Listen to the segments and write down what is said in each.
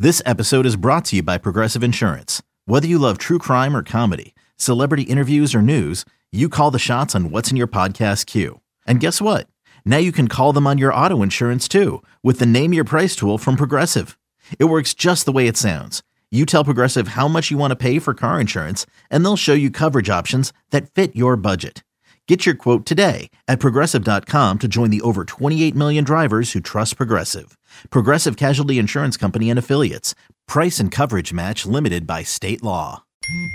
This episode is brought to you by Progressive Insurance. Whether you love true crime or comedy, celebrity interviews or news, you call the shots on what's in your podcast queue. And guess what? Now you can call them on your auto insurance too with the Name Your Price tool from Progressive. It works just the way it sounds. You tell Progressive how much you want to pay for car insurance, and they'll show you coverage options that fit your budget. Get your quote today at Progressive.com to join the over 28 million drivers who trust Progressive. Progressive Casualty Insurance Company and Affiliates. Price and coverage match limited by state law.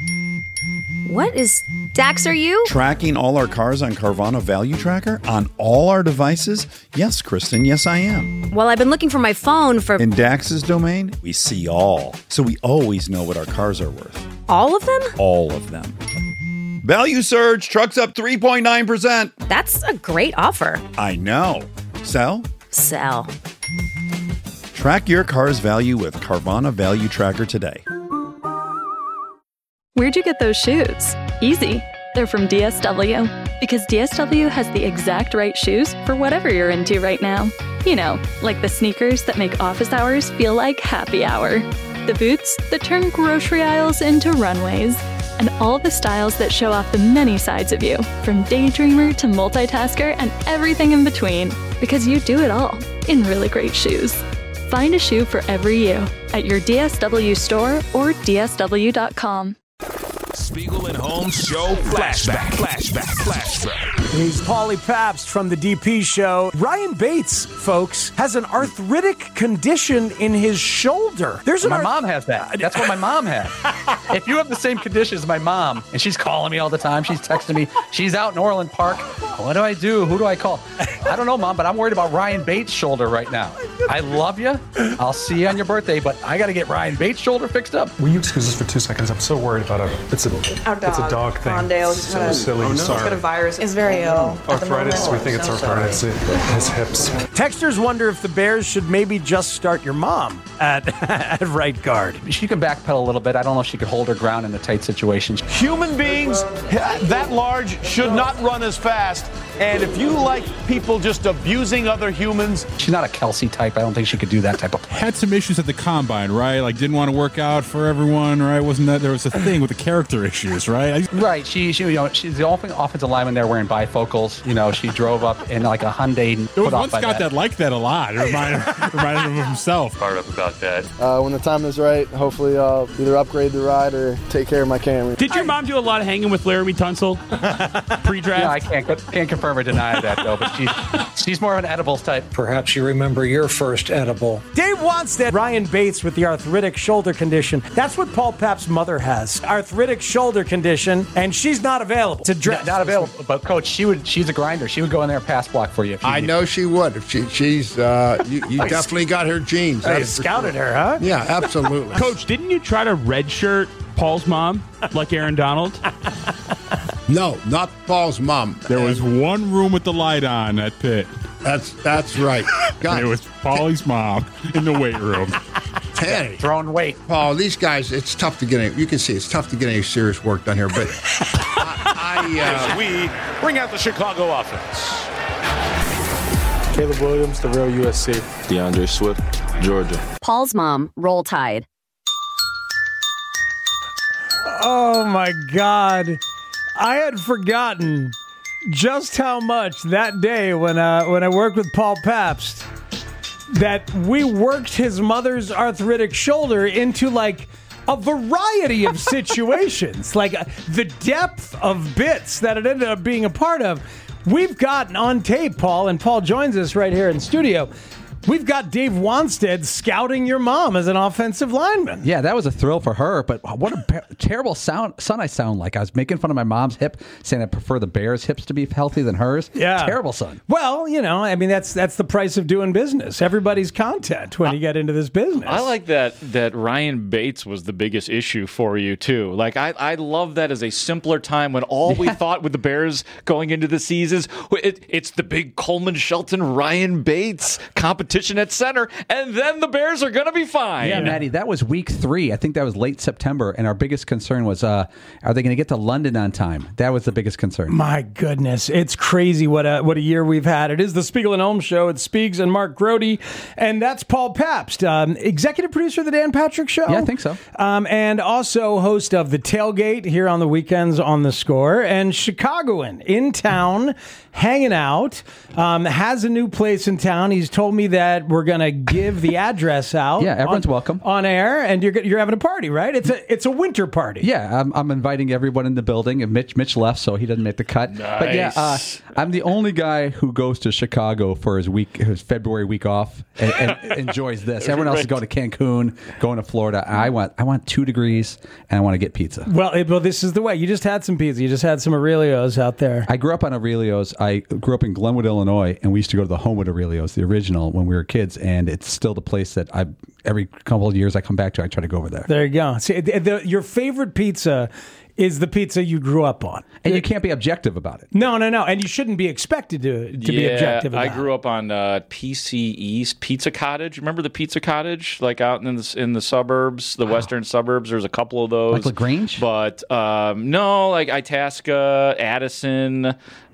What is Dax, are you? Tracking all our cars on Carvana Value Tracker on all our devices? Yes, Kristen, yes I am. Well, I've been looking for my phone for... In Dax's domain, we see all. So we always know what our cars are worth. All of them? All of them. Value surge, trucks up 3.9%. That's a great offer. I know. Sell? Sell. Track your car's value with Carvana Value Tracker today. Where'd you get those shoes? Easy. They're from DSW. Because DSW has the exact right shoes for whatever you're into right now. You know, like the sneakers that make office hours feel like happy hour. The boots that turn grocery aisles into runways. And all the styles that show off the many sides of you, from daydreamer to multitasker and everything in between. Because you do it all in really great shoes. Find a shoe for every you at your DSW store or DSW.com. Spiegel and Holmes Show Flashback. He's Paulie Pabst from the DP Show. Ryan Bates, folks, has an arthritic condition in his shoulder. My mom has that. That's what my mom had. If you have the same condition as my mom, and she's calling me all the time, she's texting me, she's out in Orland Park. What do I do? Who do I call? I don't know, Mom, but I'm worried about Ryan Bates' shoulder right now. I love you. I'll see you on your birthday, but I got to get Ryan Bates' shoulder fixed up. Will you excuse us for 2 seconds? I'm so worried about it. It's a dog thing. Mondale's so silly. He's got a virus. Is very ill. Arthritis. We think it's arthritis in his hips. Texters wonder if the Bears should maybe just start your mom at right guard. She can backpedal a little bit. I don't know if she could hold her ground in a tight situation. Human beings that large should not run as fast. And if you like people just abusing other humans... She's not a Kelsey type. I don't think she could do that type of play. Had some issues at the combine, right? Like, didn't want to work out for everyone, right? Wasn't that there was a thing with the character issues, right? Right. She's the only offensive lineman there wearing bifocals. You know, she drove up in like a Hyundai. There was one Scott that liked that a lot. It reminded him of himself. Fired up about that. When the time is right, hopefully I'll either upgrade the ride or take care of my Camry. Did your mom do a lot of hanging with Laramie Tunsil pre-draft? Yeah, I can't confirm or deny that, though, but she's more of an edibles type. Perhaps you remember your first edible. Dave Wanstead, Ryan Bates with the arthritic shoulder condition. That's what Paul Pap's mother has. Arthritic shoulder condition, and she's not available to dress. Not available, but Coach, she's a grinder. She would go in there and pass block for you. I know she would. If she's you definitely got her genes. You scouted her, huh? Yeah, absolutely. Coach, didn't you try to redshirt Paul's mom like Aaron Donald? No, not Paul's mom. There was one room with the light on at Pitt. That's right. And it was Paulie's mom in the weight room. Hey, throwing weight. Paul, these guys, it's tough to get any. You can see it's tough to get any serious work done here. But we bring out the Chicago offense. Caleb Williams, the real USC. DeAndre Swift, Georgia. Paul's mom, Roll Tide. Oh, my God. I had forgotten just how much that day when I worked with Paul Pabst that we worked his mother's arthritic shoulder into like a variety of situations, like the depth of bits that it ended up being a part of. We've got on tape, Paul, and Paul joins us right here in studio. We've got Dave Wanstead scouting your mom as an offensive lineman. Yeah, that was a thrill for her, but what a terrible son I sound like. I was making fun of my mom's hip, saying I prefer the Bears' hips to be healthy than hers. Yeah. Terrible son. Well, you know, I mean, that's the price of doing business. Everybody's content when you get into this business. I like that Ryan Bates was the biggest issue for you, too. Like, I love that as a simpler time when all we thought with the Bears going into the seasons, it's the big Coleman Shelton, Ryan Bates competition competition at center, and then the Bears are going to be fine. Yeah, Maddie, that was week 3. I think that was late September, and our biggest concern was, are they going to get to London on time? That was the biggest concern. My goodness, it's crazy what a year we've had. It is the Spiegel and Holmes Show. It's Spiegs and Mark Grody, and that's Paul Pabst, executive producer of the Dan Patrick Show. Yeah, I think so. And also host of The Tailgate here on the weekends on The Score, and Chicagoan in town, hanging out, has a new place in town. He's told me that we're going to give the address out. Yeah, everyone's welcome on air, and you're having a party, right? It's a winter party. Yeah, I'm inviting everyone in the building. And Mitch left, so he doesn't make the cut. Nice. But yeah, I'm the only guy who goes to Chicago for his February week off and enjoys this. Everyone else is going to Cancun, going to Florida. I want 2 degrees, and I want to get pizza. Well, this is the way. You just had some pizza. You just had some Aurelio's out there. I grew up on Aurelio's. I grew up in Glenwood, Illinois, and we used to go to the Homewood Aurelio's, the original, when we were kids, and it's still the place that every couple of years I come back to. I try to go over there. There you go. See, your favorite pizza is the pizza you grew up on. And you can't be objective about it. No. And you shouldn't be expected to be objective about it. I grew up on PC East Pizza Cottage. Remember the Pizza Cottage? Like out in the suburbs, the western suburbs. There's a couple of those. Like LaGrange? But no, like Itasca, Addison,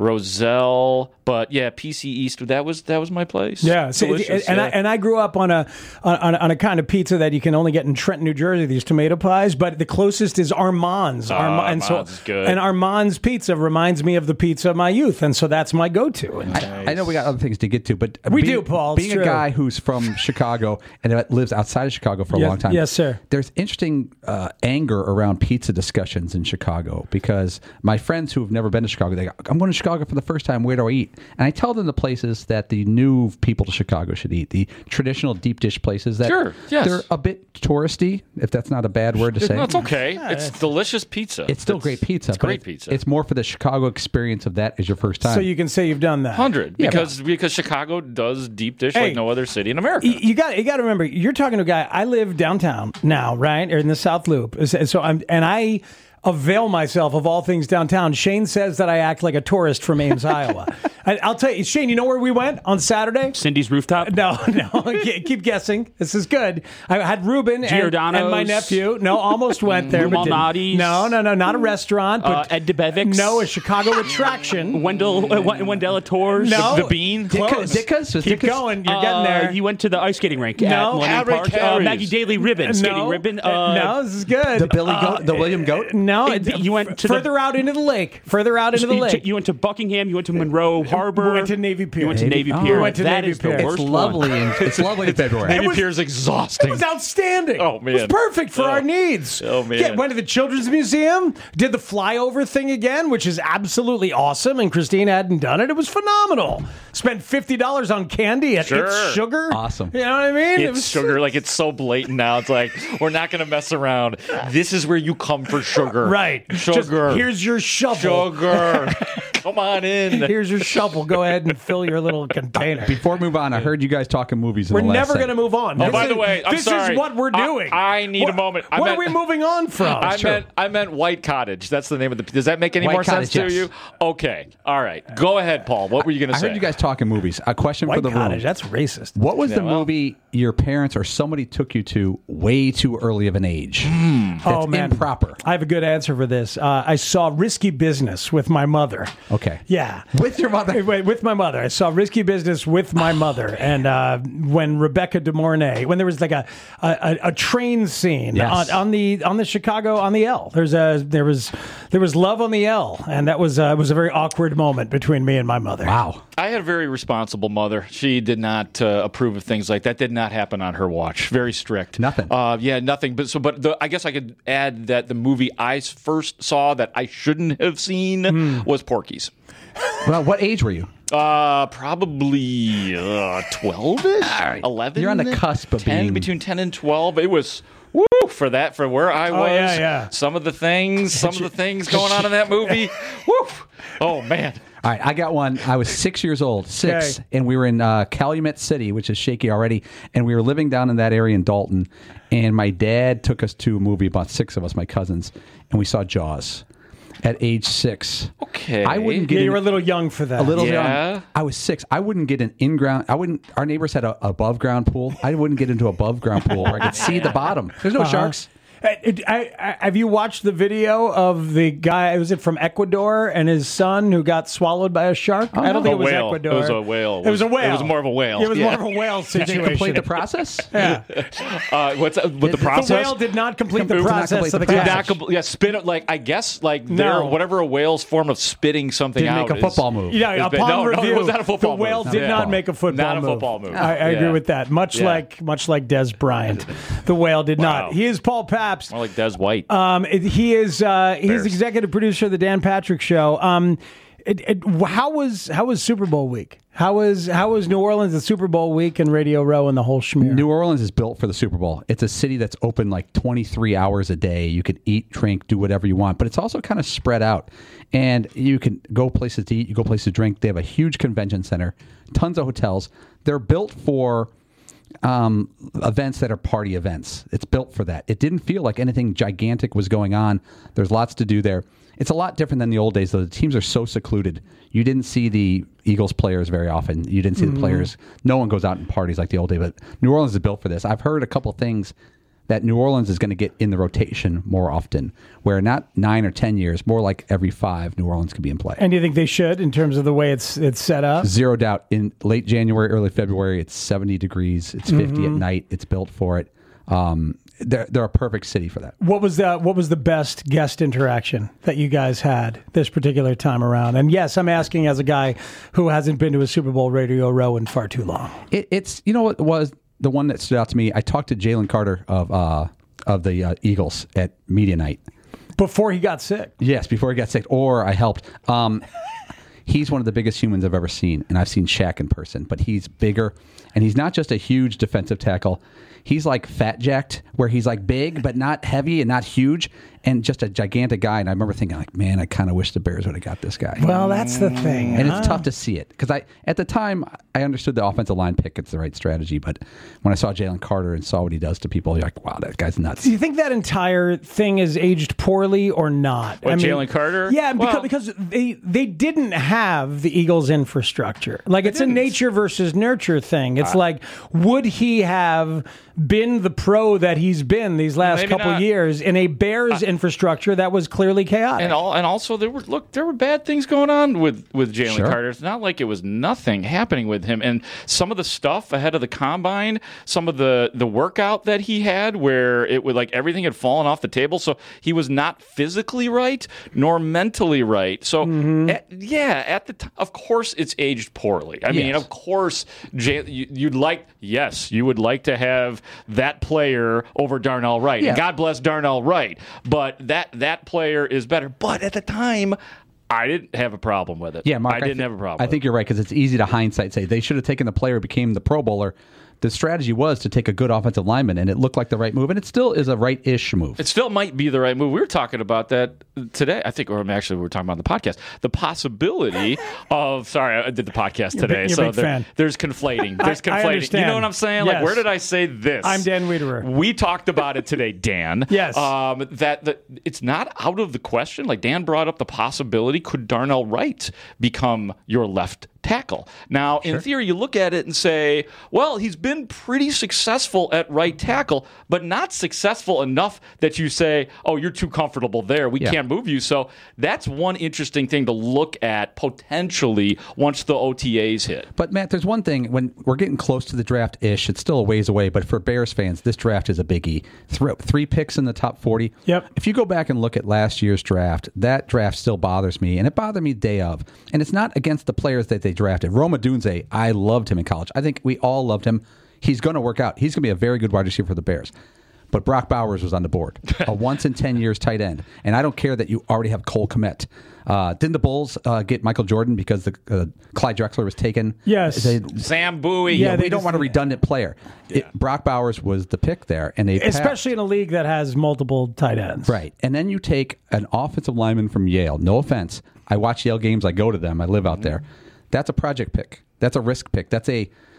Roselle. But yeah, PC East, that was my place. Yeah. And I grew up on a kind of pizza that you can only get in Trenton, New Jersey, these tomato pies, but the closest is Armand's. Armand's is good. And Armand's pizza reminds me of the pizza of my youth, and so that's my go-to. I know we got other things to get to, but we do, Paul. Being a guy who's from Chicago and lives outside of Chicago for a long time, yes, sir. There's interesting anger around pizza discussions in Chicago because my friends who have never been to Chicago, they go, I'm going to Chicago for the first time. Where do I eat? And I tell them the places that the new people to Chicago should eat, the traditional deep dish places that they're a bit touristy, if that's not a bad word to say. No, it's okay. It's delicious pizza. It's still great pizza. It's great pizza. It's more for the Chicago experience of that as your first time. So you can say you've done that. 100 because Chicago does deep dish like no other city in America. You got to remember, you're talking to a guy. I live downtown now, right, or in the South Loop. So I avail myself of all things downtown. Shane says that I act like a tourist from Ames, Iowa. I'll tell you, Shane, you know where we went on Saturday? Cindy's Rooftop? No. Keep guessing. This is good. I had Ruben and my nephew. No, almost went there. Malnati's? No, not a restaurant. But Ed DeBevick's? No, a Chicago attraction. Wendell Tours? No. The Bean? Dicka's? Keep going. You're getting there. You went to the ice skating rink at Millennium Park. Maggie Daly Ribbon. Skating ribbon. No, this is good. The William Goat? No, you went to further out into the lake. You went to Buckingham. You went to Monroe Harbor. We went to Navy Pier. You went to Navy Pier. It's lovely in February. Navy Pier is exhausting. It was outstanding. Oh man, it was perfect for our needs. Oh man, went to the Children's Museum. Did the flyover thing again, which is absolutely awesome. And Christine hadn't done it. It was phenomenal. Spent $50 on candy at It's Sugar. Awesome. You know what I mean? It's sugar. Like it's so blatant now. It's like we're not going to mess around. This is where you come for sugar. Right. Sugar. Here's your shovel. Sugar. Come on in. Here's your shovel. Go ahead and fill your little container. Before we move on, I heard you guys talking movies. We're never going to move on. By the way, I'm sorry. This is what we're doing. I need a moment. What are we moving on from? I meant White Cottage. That's the name of the. Does that make any more sense to you? Okay. All right. Go ahead, Paul. What were you going to say? I heard you guys talking movies. A question for the room. White Cottage. That's racist. What was the movie your parents or somebody took you to way too early of an age? Oh man, improper. I have a good answer for this. I saw Risky Business with my mother. Okay. Yeah. With your mother? With my mother. I saw Risky Business with my mother. And when Rebecca De Mornay, when there was like a train scene on the Chicago, on the L. There was love on the L. And that was a very awkward moment between me and my mother. Wow. I had a very responsible mother. She did not approve of things like that. Did not happen on her watch. Very strict. Nothing. Nothing. But I guess I could add that the movie I first saw that I shouldn't have seen was Porky's. Well, what age were you? Probably 12ish, 11. You're on the cusp of 10, between 10 and 12. It was for where I was. Yeah. Some of the things going on in that movie. Woo! Oh man. All right, I got one. I was 6 years old, and we were in Calumet City, which is shaky already, and we were living down in that area in Dalton, and my dad took us to a movie, about 6 of us, my cousins, and we saw Jaws. at age 6. Okay. I wouldn't get you were a little young for that. a little Yeah. young. I was 6. I wouldn't get an in-ground. Our neighbors had a above-ground pool. I wouldn't get into above-ground pool where I could see the bottom. There's no sharks. Have you watched the video of the guy? Was it from Ecuador and his son who got swallowed by a shark? I don't think it was whale. Ecuador. It was a whale. It was a whale. It was more of a whale. It was Yeah. more of a whale situation. Did they complete the process? Yeah. What's with the process? The whale did not complete the process of the Did catch. not spit it like I guess like No. whatever a whale's form of spitting something Didn't out make a football is, move. Yeah, is- upon no, review, it was not a football the whale move. did Yeah. not make a football Not a move. football move. I agree Yeah. with that. Much Yeah. like Des Bryant, the whale did Wow. not. He is Paul Pabst. More like Des White. He is he's executive producer of the Dan Patrick Show. How was Super Bowl week? How was New Orleans the Super Bowl week and Radio Row and the whole schmear? New Orleans is built for the Super Bowl. It's a city that's open like 23 hours a day. You can eat, drink, do whatever you want, but it's also kind of spread out. And you can go places to eat, you go places to drink. They have a huge convention center, tons of hotels. They're built for events that are party events. It's built for that. It didn't feel like anything gigantic was going on. There's lots to do there. It's a lot different than the old days, though. The teams are so secluded. You didn't see the Eagles players very often. You didn't see the players. No one goes out and parties like the old days, but New Orleans is built for this. I've heard a couple things that New Orleans is going to get in the rotation more often, where not 9 or 10 years, more like every 5, New Orleans could be in play. And do you think they should in terms of the way it's set up? Zero doubt. In late January, early February, it's 70 degrees. It's 50 at night. It's built for it. They're a perfect city for that. What was the best guest interaction that you guys had this particular time around? And yes, I'm asking as a guy who hasn't been to a Super Bowl Radio Row in far too long. It's you know what was the one that stood out to me. I talked to Jalen Carter of the Eagles at media night before he got sick. Yes, before he got sick, or I helped. He's one of the biggest humans I've ever seen, and I've seen Shaq in person, but he's bigger, and he's not just a huge defensive tackle. He's like fat jacked, where he's like big, but not heavy and not huge, and just a gigantic guy. And I remember thinking, like, man, I kind of wish the Bears would have got this guy. Well, that's the thing. And it's tough to see it, because at the time, I understood the offensive line pick. It's the right strategy. But when I saw Jalen Carter and saw what he does to people, you're like, wow, that guy's nuts. Do you think that entire thing is aged poorly or not? Jalen Carter? Yeah, because they didn't have the Eagles infrastructure. Like, it's a nature versus nurture thing. It's like, would he have been the pro that he's been these last couple years in a Bears infrastructure that was clearly chaotic? And also there were bad things going on with Jalen Carter. It's not like it was nothing happening with him. And some of the stuff ahead of the combine, some of the workout that he had, where it would like everything had fallen off the table. So he was not physically right nor mentally right. So of course it's aged poorly. I mean, of course you would like to have that player over Darnell Wright. Yeah. And God bless Darnell Wright. But that player is better. But at the time, I didn't have a problem with it. Yeah, Mark, I didn't have a problem. I think you're right, because it's easy to hindsight say they should have taken the player who became the Pro Bowler. The strategy was to take a good offensive lineman, and it looked like the right move, and it still is a right-ish move. It still might be the right move. We were talking about that today, I think, or actually we were talking about on the podcast. The possibility of, sorry, I did the podcast today, you're a big fan. There's conflating. There's I conflating. understand. You know what I'm saying? Yes. Like, where did I say this? I'm Dan Wiederer. We talked about it today, Dan. Yes. That it's not out of the question. Like, Dan brought up the possibility, could Darnell Wright become your left tackle? Now, in theory, you look at it and say, well, he's been pretty successful at right tackle, but not successful enough that you say, oh, you're too comfortable there. We can't move you. So that's one interesting thing to look at potentially once the OTAs hit. But, Matt, there's one thing. When we're getting close to the draft-ish, it's still a ways away, but for Bears fans, this draft is a biggie. 3 picks in the top 40. Yep. If you go back and look at last year's draft, that draft still bothers me, and it bothered me day of. And it's not against the players that they drafted. Roma Dunze, I loved him in college. I think we all loved him. He's going to work out. He's going to be a very good wide receiver for the Bears. But Brock Bowers was on the board, a once in 10 years tight end. And I don't care that you already have Cole Kmet. Didn't the Bulls get Michael Jordan because Clyde Drexler was taken? Yes. Sam Bowie. Yeah, they don't want a redundant player. Brock Bowers was the pick there. And especially in a league that has multiple tight ends. Right. And then you take an offensive lineman from Yale. No offense. I watch Yale games. I go to them. I live out there. That's a project pick. That's a risk pick. That's a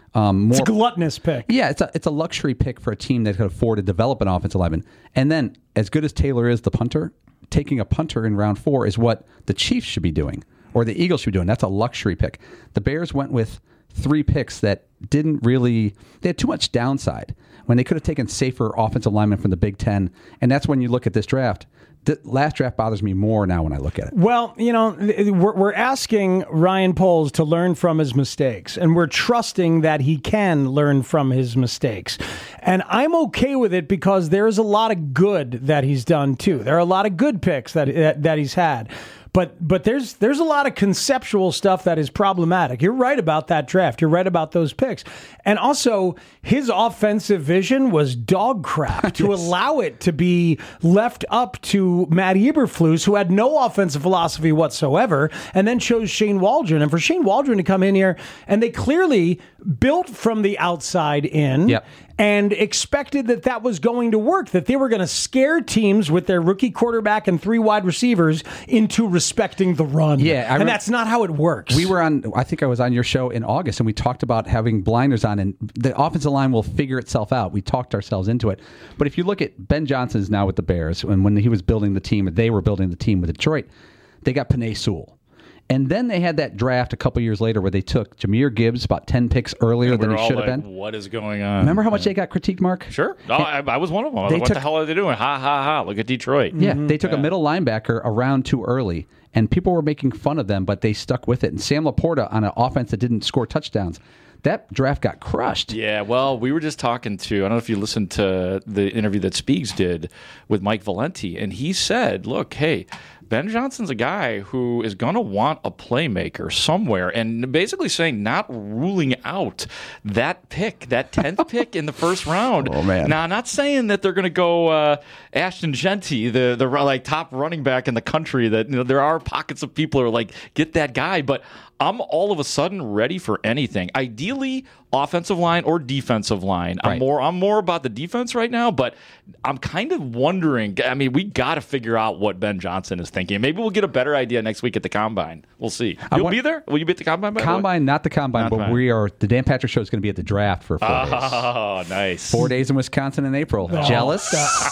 It's a gluttonous pick. Yeah, it's a luxury pick for a team that could afford to develop an offensive lineman. And then, as good as Taylor is, the punter, taking a punter in round 4 is what the Chiefs should be doing, or the Eagles should be doing. That's a luxury pick. The Bears went with 3 picks that didn't really, they had too much downside when they could have taken safer offensive linemen from the Big Ten. And that's when you look at this draft. The last draft bothers me more now when I look at it. Well, we're asking Ryan Poles to learn from his mistakes, and we're trusting that he can learn from his mistakes. And I'm okay with it because there's a lot of good that he's done, too. There are a lot of good picks that he's had. But there's a lot of conceptual stuff that is problematic. You're right about that draft. You're right about those picks. And also, his offensive vision was dog crap. To allow it to be left up to Matt Eberflus, who had no offensive philosophy whatsoever, and then chose Shane Waldron. And for Shane Waldron to come in here, and they clearly built from the outside in. Yep. And expected that was going to work, that they were going to scare teams with their rookie quarterback and 3 wide receivers into respecting the run. Yeah, and that's not how it works. I think I was on your show in August, and we talked about having blinders on, and the offensive line will figure itself out. We talked ourselves into it. But if you look at Ben Johnson is now with the Bears, and when he was building the team, they were building the team with Detroit, they got Penei Sewell. And then they had that draft a couple years later where they took Jahmyr Gibbs about 10 picks earlier than he should have been. What is going on? Remember how much they got critiqued, Mark? Sure. No, I was one of them. What the hell are they doing? Ha, ha, ha. Look at Detroit. Yeah, they took a middle linebacker a round too early, and people were making fun of them, but they stuck with it. And Sam Laporta on an offense that didn't score touchdowns. That draft got crushed. Yeah, well, we were just talking to, I don't know if you listened to the interview that Speaks did with Mike Valenti, and he said, look, hey, Ben Johnson's a guy who is going to want a playmaker somewhere, and basically saying not ruling out that pick, that 10th pick in the first round. Oh, man. Now, I'm not saying that they're going to go Ashton Genty, the like top running back in the country, that there are pockets of people who are like, get that guy, but I'm all of a sudden ready for anything. Ideally, offensive line or defensive line. Right. I'm more about the defense right now, but I'm kind of wondering. I mean, we got to figure out what Ben Johnson is thinking. Maybe we'll get a better idea next week at the Combine. We'll see. You'll be there? Will you be at the Combine? Not the Combine, but we are. The Dan Patrick Show is going to be at the draft for 4 days. Oh, nice. 4 days in Wisconsin in April. Jealous?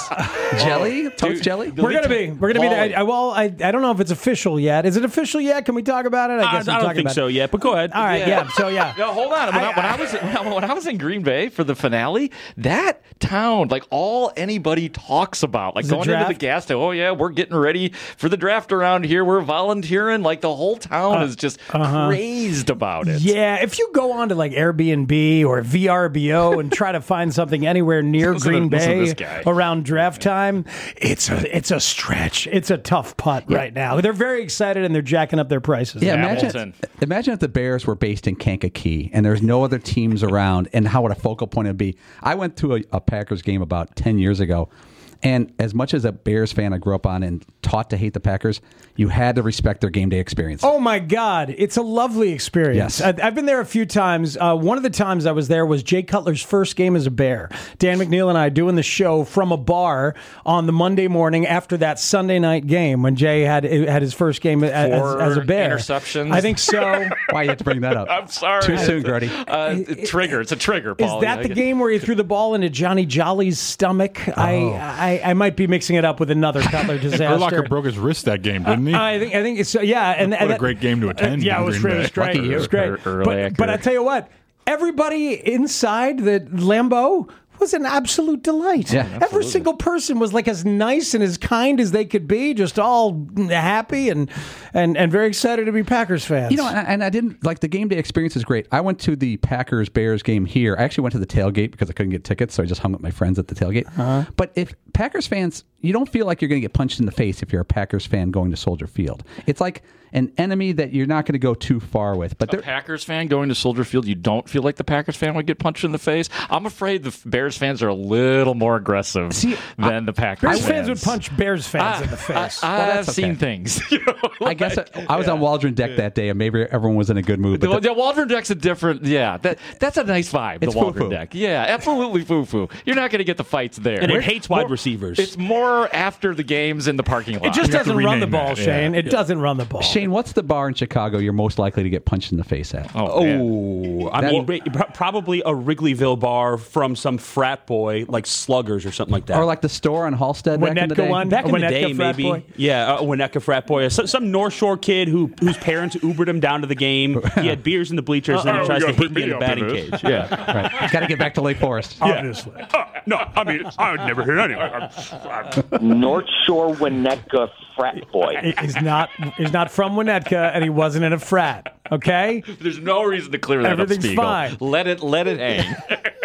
Jelly? Toast jelly? We're going to be there. Well, I don't know if it's official yet. Is it official yet? Can we talk about it? I don't think so yet, but go ahead. All right, yeah. So, yeah. No, hold on. When I was in Green Bay for the finale, that town, like all anybody talks about, like going into the gas station, oh, yeah, we're getting ready for the draft around here. We're volunteering. Like the whole town is just crazed about it. Yeah, if you go on to like Airbnb or VRBO and try to find something anywhere near Green Bay around draft time, it's a stretch. It's a tough putt right now. They're very excited and they're jacking up their prices. Yeah, imagine if the Bears were based in Kankakee and there's no other teams around, and how would a focal point would be. I went to a Packers game about 10 years ago, and as much as a Bears fan I grew up on and taught to hate the Packers, you had to respect their game day experience. Oh, my God. It's a lovely experience. Yes. I've been there a few times. One of the times I was there was Jay Cutler's first game as a Bear. Dan McNeil and I doing the show from a bar on the Monday morning after that Sunday night game when Jay had his first game as a Bear. Interceptions. I think so. Why you have to bring that up? I'm sorry. Too soon, Grody. Trigger. It's a trigger, Paul. Is that the game where he threw the ball into Johnny Jolly's stomach? I might be mixing it up with another Cutler disaster. Urlacher broke his wrist that game, didn't he? I think it's yeah. What a great game to attend. Yeah, it was great. It was great. But I tell you what, everybody inside the Lambeau was an absolute delight. Yeah, every single person was like as nice and as kind as they could be, just all happy and very excited to be Packers fans. You know, and I didn't like the game day experience is great. I went to the Packers Bears game here. I actually went to the tailgate because I couldn't get tickets, so I just hung with my friends at the tailgate. But if Packers fans, you don't feel like you're going to get punched in the face if you're a Packers fan going to Soldier Field. It's like an enemy that you're not going to go too far with. But a Packers fan going to Soldier Field, you don't feel like the Packers fan would get punched in the face? I'm afraid the Bears fans are a little more aggressive than the Packers fans. Bears fans would punch Bears fans in the face. I've seen things. I guess I was on Waldron Deck that day, and maybe everyone was in a good mood. But Waldron Deck's a different, that's a nice vibe, the Waldron Deck. Yeah, absolutely foo-foo. You're not going to get the fights there. And it hates wide receivers. receivers. It's more after the games in the parking lot. It just doesn't run the ball, Shane. It doesn't run the ball. Shane, what's the bar in Chicago you're most likely to get punched in the face at? Probably a Wrigleyville bar from some frat boy, like Sluggers or something like that. Or like the store on Halstead back in the day? Back in the day, maybe. Boy? Yeah, a Winnetka frat boy. Some North Shore kid whose parents Ubered him down to the game. He had beers in the bleachers, and he tries to hit me in the batting cage. Yeah, right. He's got to get back to Lake Forest. Obviously. No, I mean, I would never hit anyone. North Shore Winnetka frat boy. He's not from Winnetka, and he wasn't in a frat. Okay. There's no reason to clear that Everything's up, Spiegel. fine. Let it hang.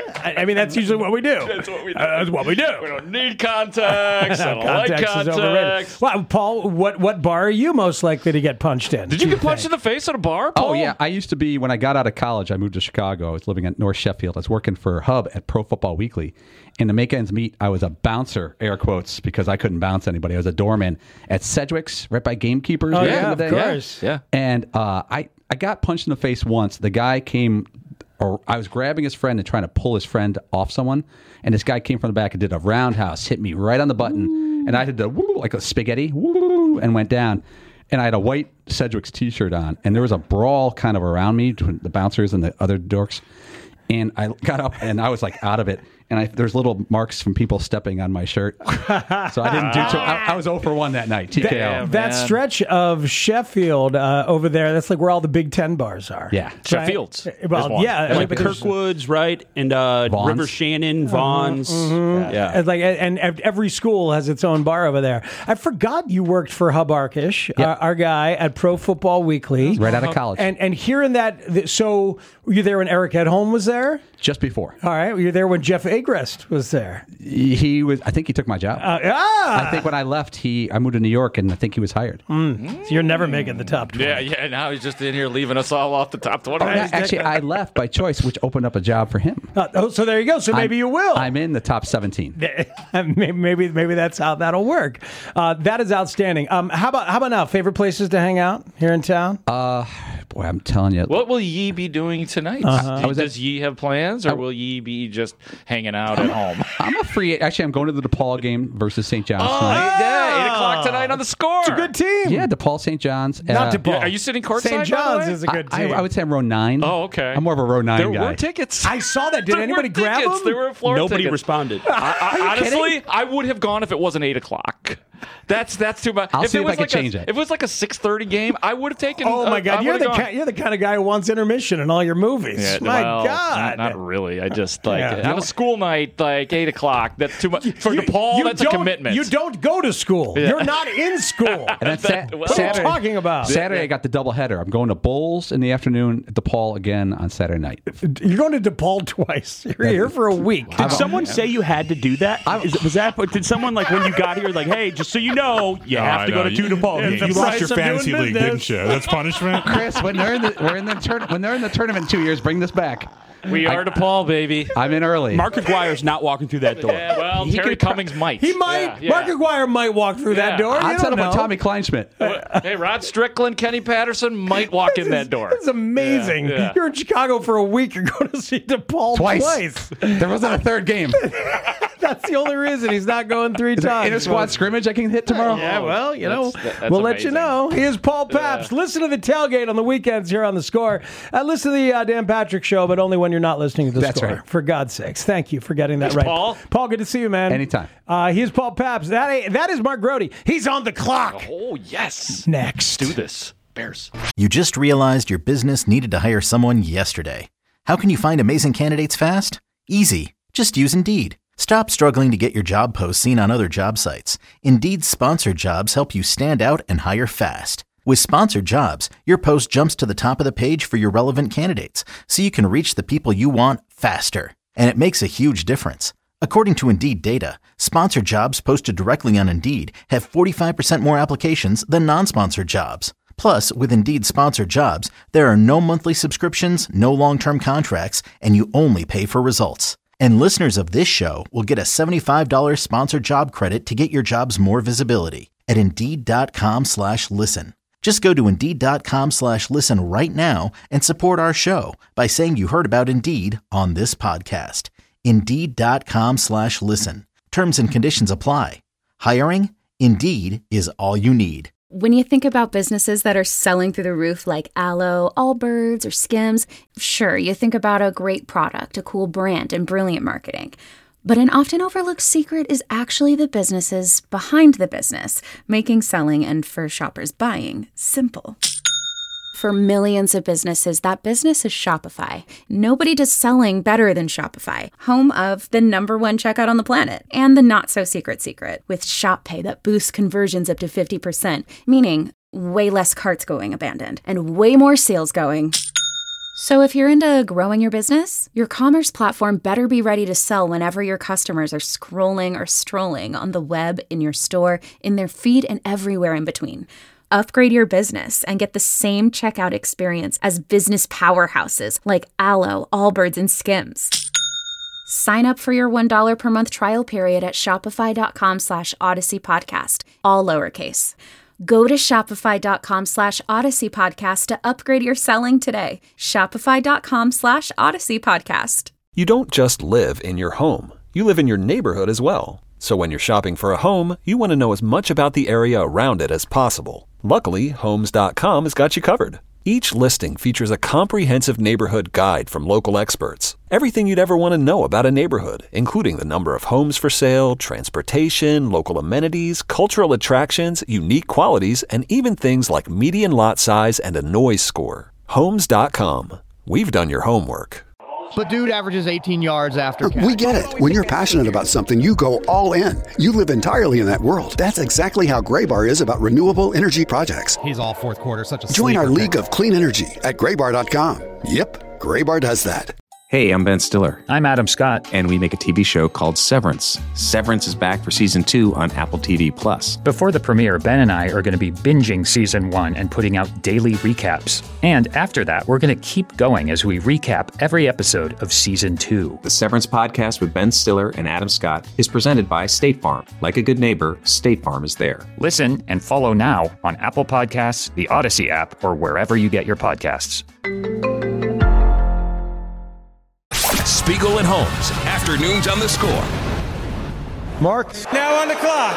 I mean, that's usually what we do. That's what we do. That's what we do. We don't need context. I don't like Context is overrated. context. Well, Paul, what bar are you most likely to get punched in? Did you get punched in the face at a bar, Paul? Oh, yeah. I used to be, when I got out of college, I moved to Chicago. I was living at North Sheffield. I was working for Hub at Pro Football Weekly. And to make ends meet, I was a bouncer, air quotes, because I couldn't bounce anybody. I was a doorman at Sedgwick's, right by Gamekeepers. Oh, back yeah, in the of day. course. Yeah. And I got punched in the face once. The guy came, or I was grabbing his friend and trying to pull his friend off someone. And this guy came from the back and did a roundhouse, hit me right on the button. Ooh. And I did the woo, like a spaghetti, woo, and went down. And I had a white Sedgwick's T-shirt on. And there was a brawl kind of around me between the bouncers and the other dorks. And I got up and I was like out of it. And there's little marks from people stepping on my shirt. So I didn't do too. I was 0 for 1 that night. TKO. That stretch of Sheffield over there, that's like where all the Big Ten bars are. Yeah. Right? Sheffield's. Well, yeah. Like Kirkwood's, right? And River Shannon, Vaughn's. Mm-hmm. Yeah. And every school has its own bar over there. I forgot you worked for Hub Arkish, our guy at Pro Football Weekly. Right out of college. And hearing that, so were you there when Eric Edholm was there? Just before. All right. Were you there when Jeff Agrest was there? He was. I think he took my job. I think when I left, I moved to New York, and I think he was hired. So you're never making the top 20. Yeah. Now he's just in here leaving us all off the top 20. Actually, I left by choice, which opened up a job for him. So there you go. So maybe you will. I'm in the top 17. Maybe that's how that'll work. That is outstanding. How about now? Favorite places to hang out here in town? Boy, I'm telling you. What will ye be doing tonight? Does ye have plans, or will ye be just hanging out at home? I'm a free. Actually, I'm going to the DePaul game versus St. John's tonight. Yeah, 8 o'clock tonight on the Score. It's a good team. Yeah, DePaul, St. John's. Not DePaul. Are you sitting courtside? St. John's is a good team. I would say I'm row 9. Oh, okay. I'm more of a row 9 guy. There were tickets. I saw that. Did anybody grab them? There were floor Nobody tickets. responded. Honestly, I would have gone if it wasn't 8 o'clock. That's too much. I'll see if I can change it. If it was like a 6:30 game, I would have taken. Oh my God, you're the kind of guy who wants intermission in all your movies. Yeah, my God, not really. I just on a school night, like 8 o'clock. That's too much for DePaul. That's a commitment. You don't go to school. Yeah. You're not in school. And then what are you talking about? Saturday, I got the doubleheader. I'm going to Bulls in the afternoon, DePaul again on Saturday night. You're going to DePaul twice. You're here for a week. Did someone say you had to do that? Did someone, like, when you got here, like, hey, just so you know, you have to go to 2 DePaul. You lost your fantasy league, didn't you? That's punishment. Chris, when they're in the tournament in 2 years, bring this back. We are DePaul, baby. I'm in early. Mark Aguirre's not walking through that door. Yeah, well, Terry Cummings might. He might. Yeah. Mark Aguirre might walk through that door. I'd set up with Tommy Kleinschmidt. Hey, Rod Strickland, Kenny Patterson might walk in that door. It's amazing. Yeah. You're in Chicago for a week. You're going to see DePaul twice. There wasn't a third game. That's the only reason he's not going 3 times. Inter squad scrimmage I can hit tomorrow. Yeah, well, we'll let you know. Here's Paul Pabst. Listen to the tailgate on the weekends here on The Score. Listen to the Dan Patrick Show, but only when you're not listening to The Score. Right. For God's sakes. Thank you for getting that right. Paul, good to see you, man. Anytime. Here's Paul Pabst. That is Mark Grody. He's on the clock. Oh, yes. Next. Let's do this. Bears. You just realized your business needed to hire someone yesterday. How can you find amazing candidates fast? Easy. Just use Indeed. Stop struggling to get your job posts seen on other job sites. Indeed's sponsored jobs help you stand out and hire fast. With sponsored jobs, your post jumps to the top of the page for your relevant candidates, so you can reach the people you want faster. And it makes a huge difference. According to Indeed data, sponsored jobs posted directly on Indeed have 45% more applications than non-sponsored jobs. Plus, with Indeed sponsored jobs, there are no monthly subscriptions, no long-term contracts, and you only pay for results. And listeners of this show will get a $75 sponsored job credit to get your jobs more visibility at Indeed.com/listen. Just go to Indeed.com/listen right now and support our show by saying you heard about Indeed on this podcast. Indeed.com/listen. Terms and conditions apply. Hiring? Indeed is all you need. When you think about businesses that are selling through the roof like Aloe, Allbirds, or Skims, sure, you think about a great product, a cool brand, and brilliant marketing. But an often overlooked secret is actually the businesses behind the business, making selling and, for shoppers, buying simple. For millions of businesses, that business is Shopify. Nobody does selling better than Shopify, home of the #1 checkout on the planet, and the not-so-secret secret, with Shop Pay that boosts conversions up to 50%, meaning way less carts going abandoned, and way more sales going. So if you're into growing your business, your commerce platform better be ready to sell whenever your customers are scrolling or strolling on the web, in your store, in their feed, and everywhere in between. Upgrade your business and get the same checkout experience as business powerhouses like Aloe, Allbirds, and Skims. Sign up for your $1 per month trial period at shopify.com/Odyssey Podcast, all lowercase. Go to shopify.com/Odyssey Podcast to upgrade your selling today. Shopify.com/Odyssey Podcast. You don't just live in your home. You live in your neighborhood as well. So when you're shopping for a home, you want to know as much about the area around it as possible. Luckily, Homes.com has got you covered. Each listing features a comprehensive neighborhood guide from local experts. Everything you'd ever want to know about a neighborhood, including the number of homes for sale, transportation, local amenities, cultural attractions, unique qualities, and even things like median lot size and a noise score. Homes.com. We've done your homework. But dude averages 18 yards after catch. We get it. When you're passionate about something, you go all in. You live entirely in that world. That's exactly how Graybar is about renewable energy projects. He's all fourth quarter, such a Join our sleeper league of clean energy at Graybar.com. Yep, Graybar does that. Hey, I'm Ben Stiller. I'm Adam Scott. And we make a TV show called Severance. Severance is back for season 2 on Apple TV+. Before the premiere, Ben and I are going to be binging season 1 and putting out daily recaps. And after that, we're going to keep going as we recap every episode of season 2. The Severance podcast with Ben Stiller and Adam Scott is presented by State Farm. Like a good neighbor, State Farm is there. Listen and follow now on Apple Podcasts, the Odyssey app, or wherever you get your podcasts. Spiegel and Holmes, afternoons on The Score. Mark, now on the clock.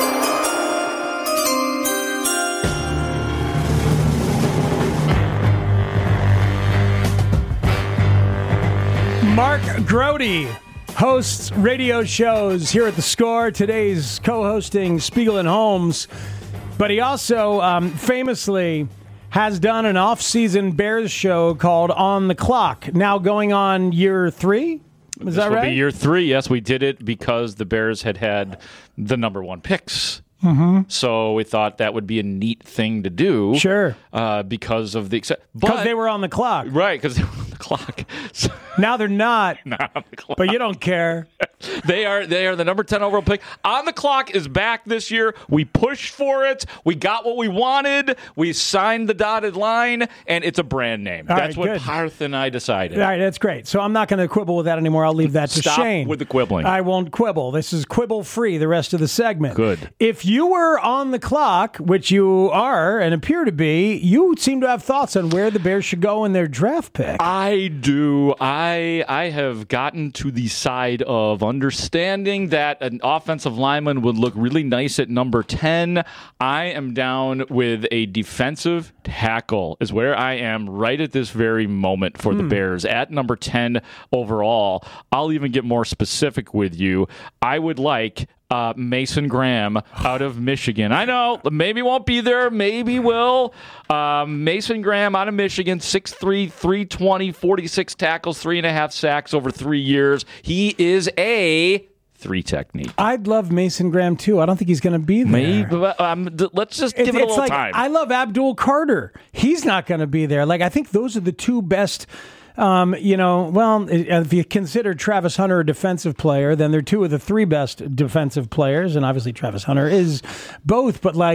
Mark Grody hosts radio shows here at The Score. Today's co-hosting Spiegel and Holmes, but he also famously has done an off-season Bears show called On the Clock, now going on year 3? Is that right? This will be year 3. Yes, we did it because the Bears had the #1 picks. Mm-hmm. So we thought that would be a neat thing to do. Sure. Because of the... Because they were on the clock. Right, because they were on the clock. So, now they're not. Not on the clock. But you don't care. They are the number 10 overall pick. On the Clock is back this year. We pushed for it. We got what we wanted. We signed the dotted line, and it's a brand name. That's what Parth and I decided. All right, that's great. So I'm not going to quibble with that anymore. I'll leave that to Shane. Stop with the quibbling. I won't quibble. This is quibble-free the rest of the segment. Good. If you were on the clock, which you are and appear to be, you seem to have thoughts on where the Bears should go in their draft pick. I do. I have gotten to the side of understanding that an offensive lineman would look really nice at number 10. I am down with a defensive tackle is where I am right at this very moment for the Bears at number 10 overall. I'll even get more specific with you. I would like Mason Graham out of Michigan. I know, maybe won't be there, maybe will. Mason Graham out of Michigan, 6'3", 320, 46 tackles, 3.5 sacks over 3 years. He is a 3 technique. I'd love Mason Graham too. I don't think he's going to be there. Maybe, let's just give it a little time. I love Abdul Carter. He's not going to be there. I think those are the two best. If you consider Travis Hunter a defensive player, then they're 2 of the 3 best defensive players, and obviously Travis Hunter is both. But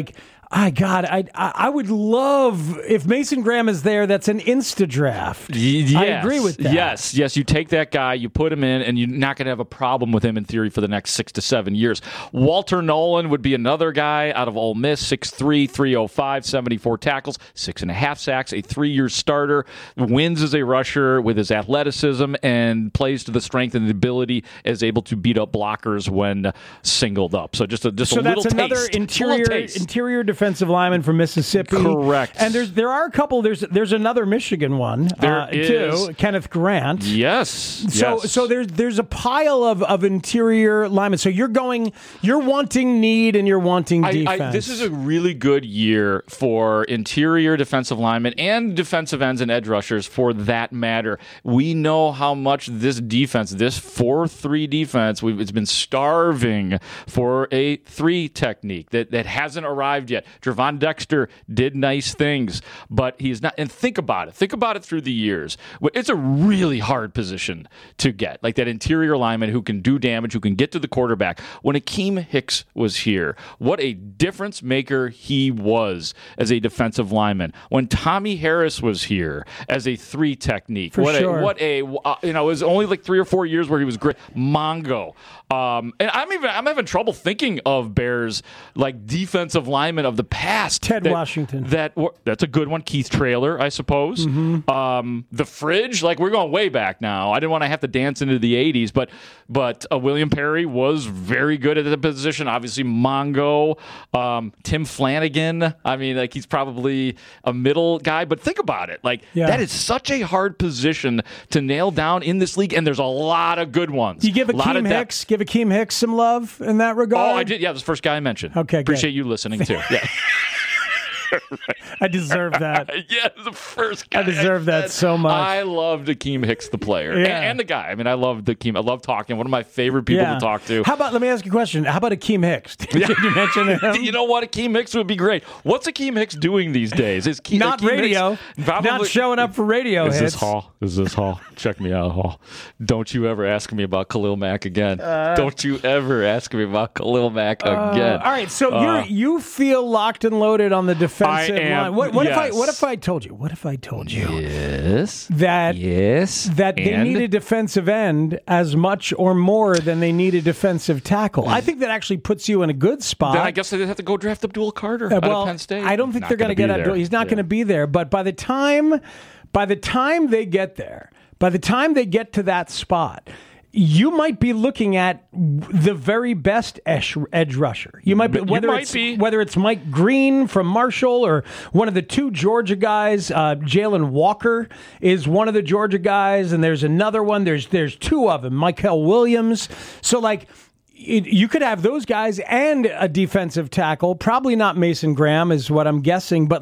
I would love if Mason Graham is there. That's an insta draft. Yes. I agree with that. Yes. You take that guy, you put him in, and you're not going to have a problem with him in theory for the next 6 to 7 years. Walter Nolan would be another guy out of Ole Miss, 6'3", 305, 74 tackles, 6.5 sacks, a 3-year starter, wins as a rusher with his athleticism, and plays to the strength and the ability, is able to beat up blockers when singled up. So just a little that's taste. another interior defensive lineman from Mississippi. Correct. And there are a couple. There's another Michigan one too, Kenneth Grant. Yes. So there's a pile of interior linemen. So you're wanting need and you're wanting defense. This is a really good year for interior defensive linemen and defensive ends and edge rushers for that matter. We know how much this defense, this 4-3 defense, it's been starving for a 3 technique that hasn't arrived yet. Gervon Dexter did nice things, but he's not. And think about it. Think about it through the years. It's a really hard position to get, like that interior lineman who can do damage, who can get to the quarterback. When Akeem Hicks was here, what a difference maker he was as a defensive lineman. When Tommy Harris was here as a 3 technique, it was only like 3 or 4 years where he was great. Mongo. And I'm having trouble thinking of Bears like defensive linemen of the past. Ted Washington. That's a good one. Keith Traylor, I suppose. Mm-hmm. The Fridge, like we're going way back now. I didn't want to have to dance into the 80s, but William Perry was very good at the position. Obviously, Mongo, Tim Flanagan. I mean, like he's probably a middle guy, but think about it. That is such a hard position to nail down in this league, and there's a lot of good ones. You give Akeem Hicks some love in that regard? Oh, I did. Yeah, this first guy I mentioned. Okay, appreciate you listening too. Yeah. I deserve that. Yeah, the first guy. I deserve that so much. I loved Akeem Hicks, the player, and the guy. I mean, I loved Akeem. I love talking. One of my favorite people to talk to. Let me ask you a question. How about Akeem Hicks? Did you mention him? You know what? Akeem Hicks would be great. What's Akeem Hicks doing these days? Not radio. Not showing up for radio hits. Is this Hall? Check me out, Hall. Don't you ever ask me about Khalil Mack again. Don't you ever ask me aboutKhalil Mack again. All right, so you feel locked and loaded on the defensive line. What if I told you? Yes. That they need a defensive end as much or more than they need a defensive tackle. I think that actually puts you in a good spot. Then I guess they have to go draft Abdul Carter out of Penn State. I don't think they're going to get Abdul. He's not going to be there. But by the time they get there, by the time they get to that spot, you might be looking at the very best edge rusher. You might be whether it's Mike Green from Marshall or one of the 2 Georgia guys. Jalen Walker is one of the Georgia guys, and there's another one. There's 2 of them. Michael Williams. So you could have those guys and a defensive tackle. Probably not Mason Graham is what I'm guessing, but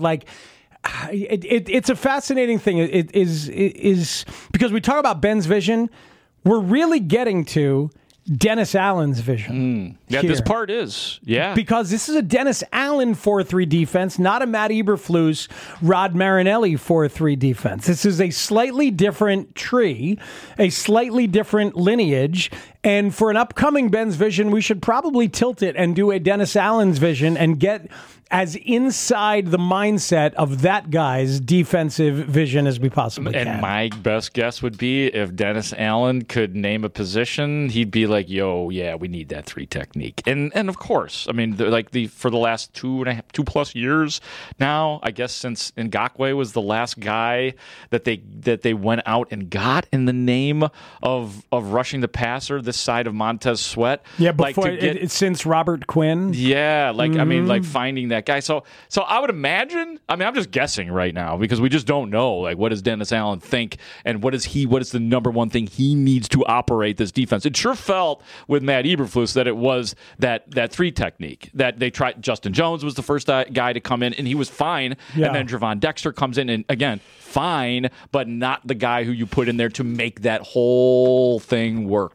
it's a fascinating thing. It is because we talk about Ben's vision. We're really getting to Dennis Allen's vision. Yeah, here. this part is. Yeah. Because this is a Dennis Allen 4-3 defense, not a Matt Eberflus, Rod Marinelli 4-3 defense. This is a slightly different tree, a slightly different lineage. And for an upcoming Ben's vision, we should probably tilt it and do a Dennis Allen's vision and get as inside the mindset of that guy's defensive vision as we possibly can. And my best guess would be if Dennis Allen could name a position, he'd be like, yo, yeah, we need that 3 technique. And of course, I mean, for the last 2+ years now, I guess since Ngakoue was the last guy that they went out and got in the name of rushing the passer this side of Montez Sweat. Yeah, before since Robert Quinn. Yeah, I mean, finding that guy. So I would imagine, I mean, I'm just guessing right now because we just don't know, what does Dennis Allen think and what is the number one thing he needs to operate this defense. It sure felt with Matt Eberflus that it was that 3 technique that they tried. Justin Jones was the first guy to come in and he was fine. Yeah. And then Gervon Dexter comes in and again, fine, but not the guy who you put in there to make that whole thing work. See,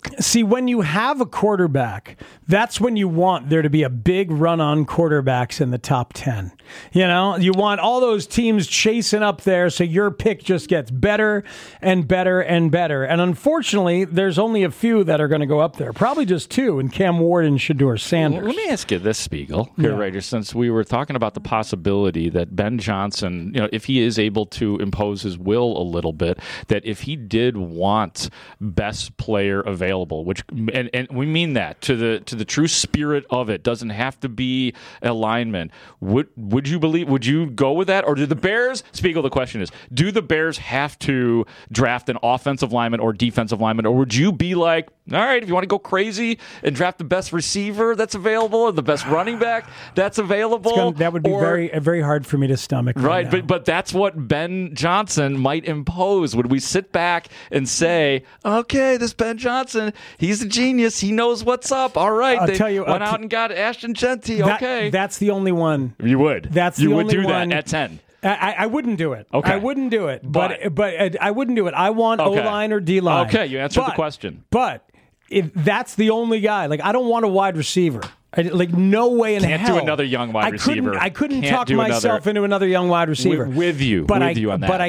when you have a quarterback, that's when you want there to be a big run on quarterbacks in the top 10. You know, you want all those teams chasing up there so your pick just gets better and better and better. And unfortunately, there's only a few that are going to go up there. Probably just two, and Cam Ward and Shedeur Sanders. Let me ask you this, Spiegel, here, right, since we were talking about the possibility that Ben Johnson, if he is able to impose his will a little bit, that if he did want best player available, which and we mean that to the true spirit of it, doesn't have to be a lineman. Would you go with that, or do the Bears? Spiegel, the question is, do the Bears have to draft an offensive lineman or defensive lineman, or would you be like, all right, if you want to go crazy and draft the best receiver that's available or the best running back that's available? That would be very hard for me to stomach. Right, but that's what Ben Johnson might impose. Would we sit back and say, okay, this Ben Johnson, he's a genius. He knows what's up. All right, I'll tell you, went out and got Ashton Genty. Okay. That's the only one. You would. You would do one. that at 10. I wouldn't do it. Okay. I wouldn't do it. But I wouldn't do it. I want O-line or D-line. Okay, you answered the question. But if that's the only guy. Like, I don't want a wide receiver. No way in hell. Can't do another young wide receiver. I couldn't talk myself into another young wide receiver. With you on that. But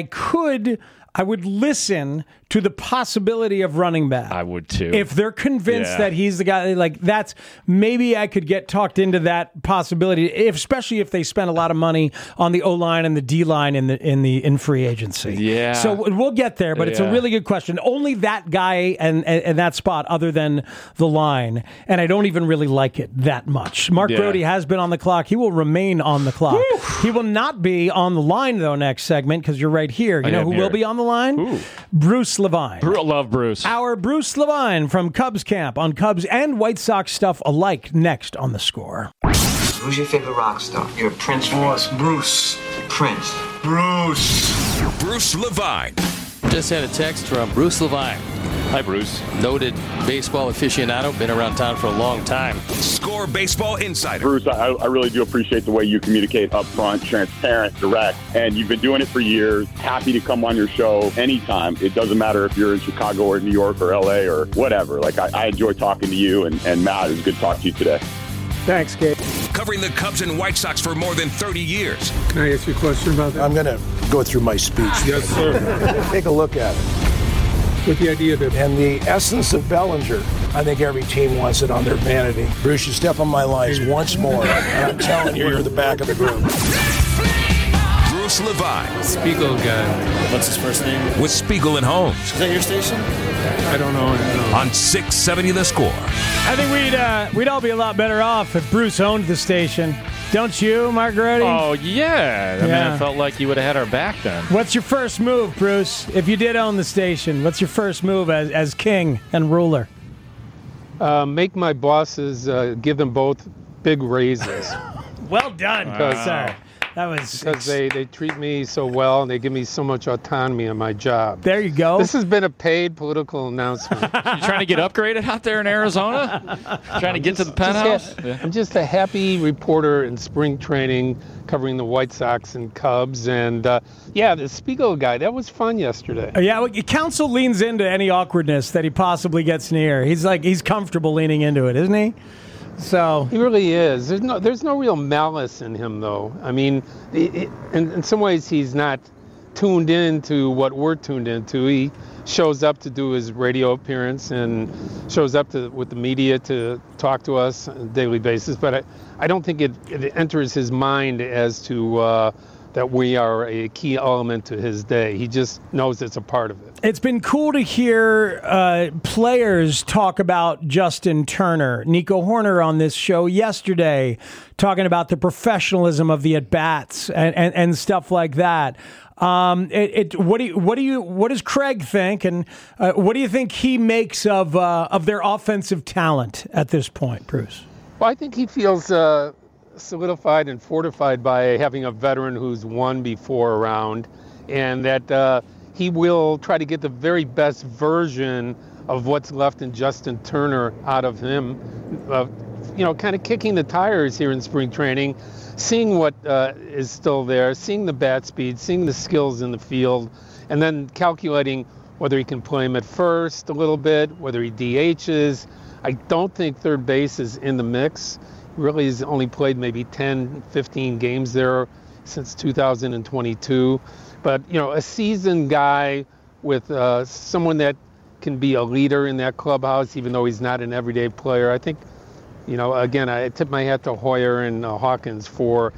I would listen to the possibility of running back. I would too. If they're convinced that he's the guy, maybe I could get talked into that possibility, especially if they spend a lot of money on the O-line and the D-line in free agency. Yeah. So we'll get there, but it's a really good question. Only that guy and that spot other than the line, and I don't even really like it that much. Mark Brody has been on the clock. He will remain on the clock. Woo! He will not be on the line, though, next segment, because you're right here. You know who will be on the line? Ooh. Bruce Levine. Love Bruce. Our Bruce Levine from Cubs Camp on Cubs and White Sox stuff alike next on The Score. Who's your favorite rock star? You're a Prince Boss, Bruce. Prince. Bruce Levine. Just had a text from Bruce Levine. Hi, Bruce. Noted baseball aficionado, been around town for a long time. Score Baseball Insider. Bruce, I really do appreciate the way you communicate up front, transparent, direct, and you've been doing it for years. Happy to come on your show anytime. It doesn't matter if you're in Chicago or New York or LA or whatever. I enjoy talking to you, and Matt, it's good to talk to you today. Thanks, Gabe. Covering the Cubs and White Sox for more than 30 years. Can I ask you a question about that? I'm going to go through my speech. Yes, sir. Take a look at it. With the idea that... And the essence of Bellinger, I think every team wants it on their vanity. Bruce, you step on my lines once more, and I'm telling you, you're the back of the group. Bruce Levine. Spiegel guy. What's his first name? With Spiegel and Holmes. Is that your station? I don't know. On 670 The Score. I think we'd all be a lot better off if Bruce owned the station. Don't you, Margaretti? Oh, yeah. I mean, I felt like you would have had our back then. What's your first move, Bruce? If you did own the station, what's your first move as king and ruler? Make my bosses give them both big raises. Well done, sir. That was because they treat me so well and they give me so much autonomy in my job. There you go. This has been a paid political announcement. You trying to get upgraded out there in Arizona? Trying to get to the penthouse? I'm just a happy reporter in spring training covering the White Sox and Cubs. And, the Spiegel guy, that was fun yesterday. Counsel leans into any awkwardness that he possibly gets near. He's comfortable leaning into it, isn't he? So he really is. There's no real malice in him, though. I mean, in some ways, he's not tuned into what we're tuned into. He shows up to do his radio appearance and shows up with the media to talk to us on a daily basis. But I don't think it enters his mind as to that we are a key element to his day. He just knows it's a part of it. It's been cool to hear players talk about Justin Turner. Nico Horner on this show yesterday talking about the professionalism of the at-bats and stuff like that. What does Craig think, and what do you think he makes of their offensive talent at this point, Bruce? Well, I think he feels solidified and fortified by having a veteran who's won before around, and that he will try to get the very best version of what's left in Justin Turner out of him, kind of kicking the tires here in spring training, seeing what is still there, seeing the bat speed, seeing the skills in the field, and then calculating whether he can play him at first a little bit, whether he DHs. I don't think third base is in the mix. He really has only played maybe 10, 15 games there since 2022. But, a seasoned guy with someone that can be a leader in that clubhouse, even though he's not an everyday player. I think, again, I tip my hat to Hoyer and Hawkins for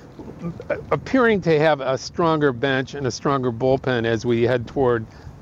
appearing to have a stronger bench and a stronger bullpen as we head toward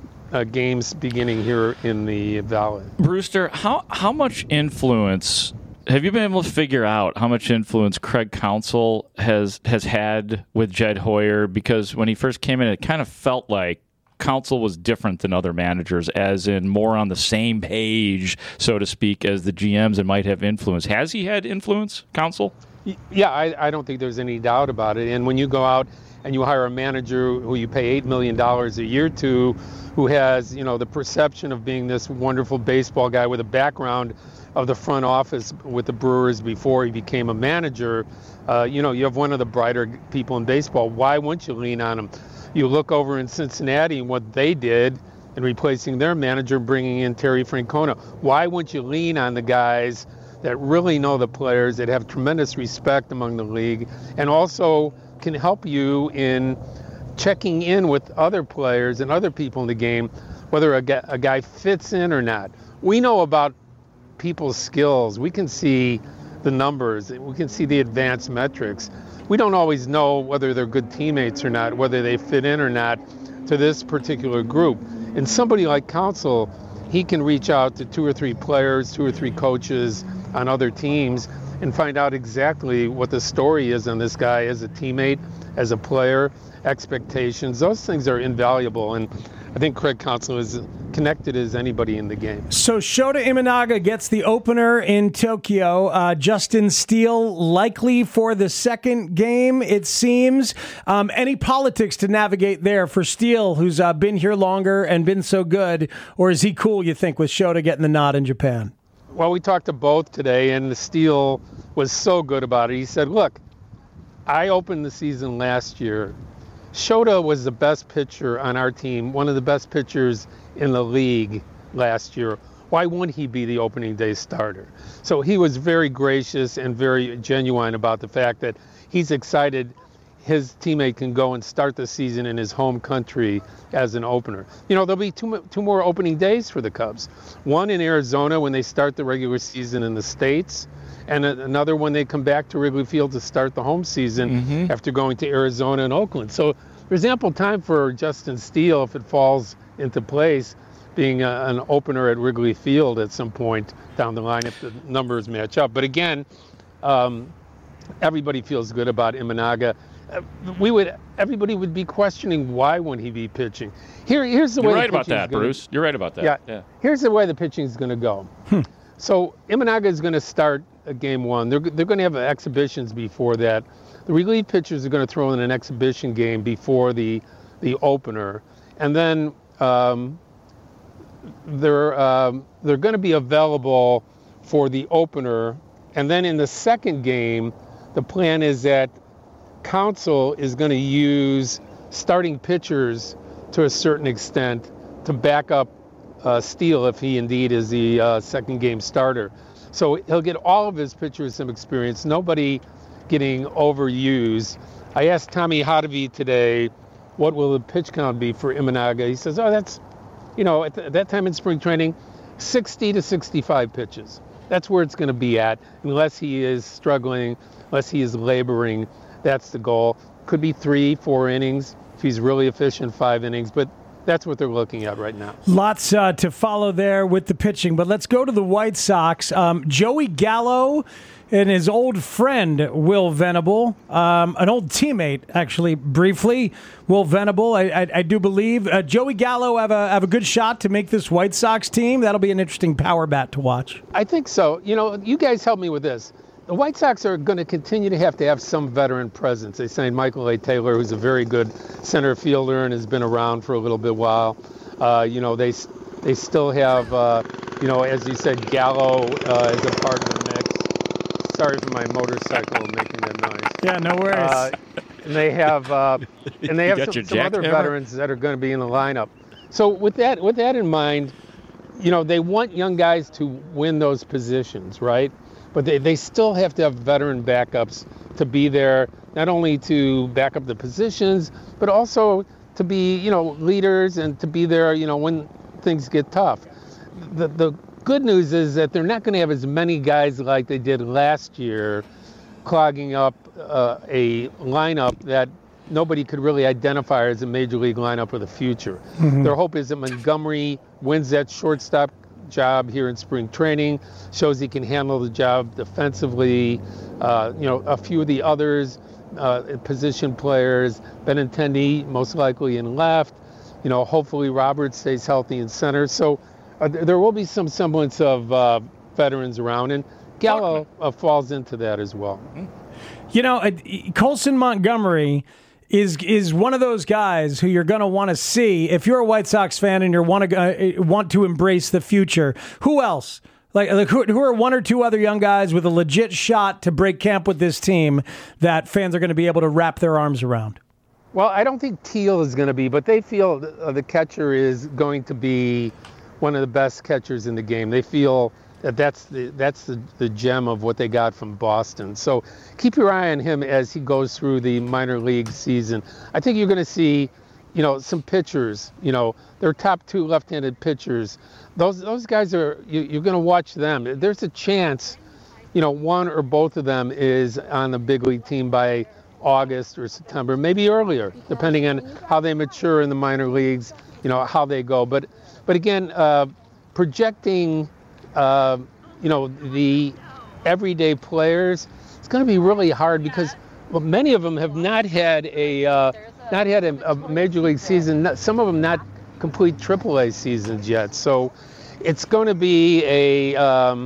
games beginning here in the Valley. Brewster, how much influence have you been able to figure out how much influence Craig Counsell has had with Jed Hoyer? Because when he first came in, it kind of felt like Counsell was different than other managers, as in more on the same page, so to speak, as the GMs and might have influence. Has he had influence, Counsell? Yeah, I don't think there's any doubt about it. And when you go out and you hire a manager who you pay $8 million a year to, who has, the perception of being this wonderful baseball guy with a background of the front office with the Brewers before he became a manager, you have one of the brighter people in baseball. Why wouldn't you lean on him? You look over in Cincinnati and what they did in replacing their manager, bringing in Terry Francona. Why wouldn't you lean on the guys that really know the players, that have tremendous respect among the league, and also can help you in checking in with other players and other people in the game, whether a guy fits in or not. We know about people's skills. We can see the numbers. We can see the advanced metrics. We don't always know whether they're good teammates or not, whether they fit in or not to this particular group. And somebody like Counsell, he can reach out to 2 or 3 players, 2 or 3 coaches on other teams and find out exactly what the story is on this guy as a teammate, as a player, expectations. Those things are invaluable, and I think Craig Counsell is connected as anybody in the game. So Shota Imanaga gets the opener in Tokyo. Justin Steele likely for the second game, it seems. Any politics to navigate there for Steele, who's been here longer and been so good, or is he cool, you think, with Shota getting the nod in Japan? Well, we talked to both today, and Steele was so good about it. He said, look, I opened the season last year. Shota was the best pitcher on our team, one of the best pitchers in the league last year. Why wouldn't he be the opening day starter? So he was very gracious and very genuine about the fact that he's excited his teammate can go and start the season in his home country as an opener. There'll be two more opening days for the Cubs. One in Arizona when they start the regular season in the States, and another when they come back to Wrigley Field to start the home season after going to Arizona and Oakland. So there's ample time for Justin Steele, if it falls into place, being an opener at Wrigley Field at some point down the line if the numbers match up. But again, everybody feels good about Imanaga. Everybody would be questioning why wouldn't he be pitching. Here's the way. You're right about that, Bruce. You're right about that. Yeah. Here's the way the pitching is going to go. So Imanaga is going to start game 1. They're going to have exhibitions before that. The relief pitchers are going to throw in an exhibition game before the opener, and then they're going to be available for the opener. And then in the second game, the plan is that Counsell is going to use starting pitchers to a certain extent to back up Steele if he indeed is the second game starter. So he'll get all of his pitchers some experience, nobody getting overused. I asked Tommy Hotovy today, what will the pitch count be for Imanaga? He says, that's, at that time in spring training, 60 to 65 pitches. That's where it's going to be at, unless he is struggling, unless he is laboring. That's the goal. Could be 3-4 innings. If he's really efficient, 5 innings. But that's what they're looking at right now. Lots to follow there with the pitching. But let's go to the White Sox. Joey Gallo and his old friend, Will Venable, an old teammate, actually, briefly. Will Venable, I do believe. Joey Gallo have a good shot to make this White Sox team. That'll be an interesting power bat to watch. I think so. You guys help me with this. The White Sox are going to continue to have some veteran presence. They signed Michael A. Taylor, who's a very good center fielder and has been around for a little bit while. They still have, as you said, Gallo as a part of the mix. Sorry for my motorcycle making that noise. Yeah, no worries. And they have some other veterans that are going to be in the lineup. So with that in mind, they want young guys to win those positions, right? But they still have to have veteran backups to be there, not only to back up the positions, but also to be, leaders and to be there, when things get tough. The good news is that they're not going to have as many guys like they did last year clogging up a lineup that nobody could really identify as a major league lineup for the future. Mm-hmm. Their hope is that Montgomery wins that shortstop job here in spring training, shows he can handle the job defensively. A few of the others, position players, Benintendi most likely in left. Hopefully Roberts stays healthy in center. So there will be some semblance of veterans around, and Gallo falls into that as well. Colson Montgomery is one of those guys who you're going to want to see if you're a White Sox fan and you want to embrace the future. Who else? Like who are one or two other young guys with a legit shot to break camp with this team that fans are going to be able to wrap their arms around? Well, I don't think Teal is going to be, but they feel the catcher is going to be one of the best catchers in the game. They feel that's the gem of what they got from Boston. So keep your eye on him as he goes through the minor league season. I think you're going to see, some pitchers, their top two left-handed pitchers. Those guys you're going to watch them. There's a chance, one or both of them is on the big league team by August or September, maybe earlier, depending on how they mature in the minor leagues, how they go. But again, projecting the everyday players, it's going to be really hard because many of them have not had a major league season. Some of them not complete AAA seasons yet. So it's going to be a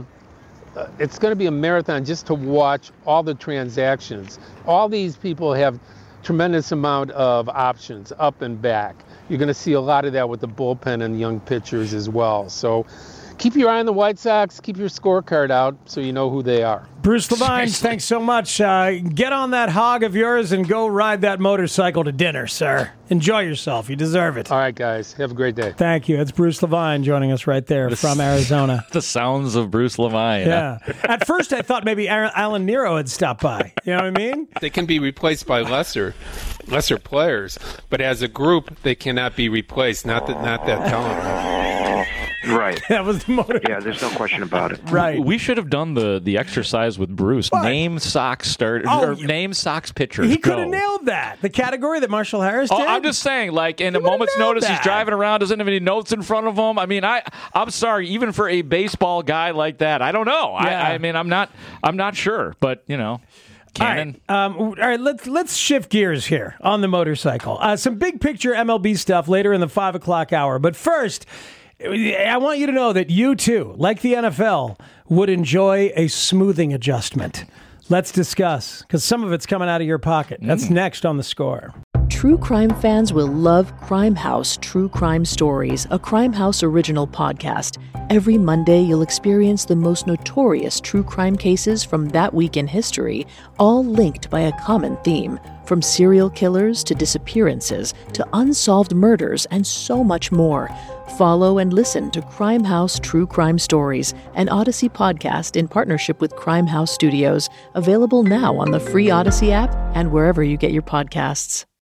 marathon just to watch all the transactions. All these people have tremendous amount of options up and back. You're going to see a lot of that with the bullpen and young pitchers as well. So keep your eye on the White Sox. Keep your scorecard out so you know who they are. Bruce Levine, thanks so much. Get on that hog of yours and go ride that motorcycle to dinner, sir. Enjoy yourself. You deserve it. All right, guys. Have a great day. Thank you. It's Bruce Levine joining us right there from Arizona. The sounds of Bruce Levine. Yeah. At first, I thought maybe Alan Nero had stopped by. You know what I mean? They can be replaced by lesser players, but as a group, they cannot be replaced. Not that talent. Right. That was the motor. Yeah, there's no question about it. Right. We should have done the exercise with Bruce. What? Name Sox name Sox pitchers. He could have nailed that. The category that Marshall Harris did. I'm just saying, like, in a moment's notice, he's driving around, doesn't have any notes in front of him. I mean, I'm sorry, even for a baseball guy like that, I don't know. Yeah. I mean, I'm not sure, but Cannon. All right, let's shift gears here on the motorcycle. Some big picture MLB stuff later in the 5 o'clock hour. But first, I want you to know that you too, like the NFL, would enjoy a smoothing adjustment. Let's discuss, because some of it's coming out of your pocket. That's next on The Score. True crime fans will love Crime House True Crime Stories, a Crime House original podcast. Every Monday, you'll experience the most notorious true crime cases from that week in history, all linked by a common theme. From serial killers to disappearances to unsolved murders and so much more. Follow and listen to Crime House True Crime Stories, an Odyssey podcast in partnership with Crime House Studios, available now on the free Odyssey app and wherever you get your podcasts.